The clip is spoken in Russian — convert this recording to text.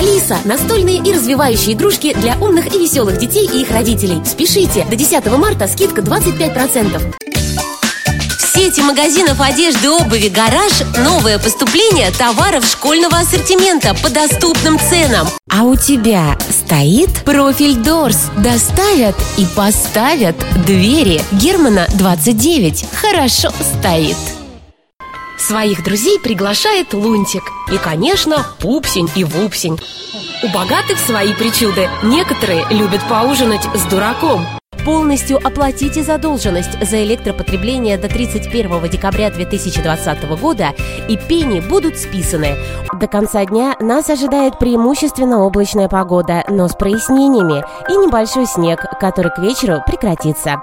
Алиса – настольные и развивающие игрушки для умных и веселых детей и их родителей. Спешите! До 10 марта скидка 25%. В сети магазинов одежды, обуви «Гараж» новое поступление товаров школьного ассортимента по доступным ценам. А у тебя стоит профиль Doors? Доставят и поставят двери. Германа, 29. Хорошо стоит. Своих друзей приглашает Лунтик. И, конечно, Пупсень и Вупсень. У богатых свои причуды. Некоторые любят поужинать с дураком. Полностью оплатите задолженность за электропотребление до 31 декабря 2020 года, и пени будут списаны. До конца дня нас ожидает преимущественно облачная погода, но с прояснениями, и небольшой снег, который к вечеру прекратится.